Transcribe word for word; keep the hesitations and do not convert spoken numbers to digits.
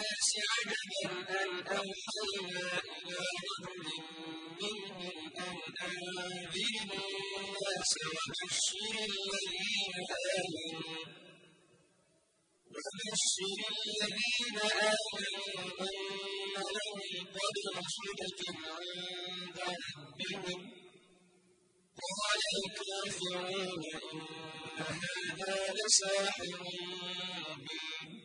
النَّاسِ عَجَبًا أَنْ أَوْحَيْنَا إِلَىٰ رَجُلٍ مِّنْهُمْ أَنْ أَنذِرِ النَّاسَ وَبَشِّرِ الَّذِينَ آمَنُوا وَبَشِّرِ الَّذِينَ آمَنُوا أَنَّ لَهُمْ قَدَمَ صِدْقٍ عِندَ رَبِّهِمْ ۗ قَالَ الْكَافِرُونَ إِنَّ هَٰذَا لَسَاحِرٌ مُّبِينٌ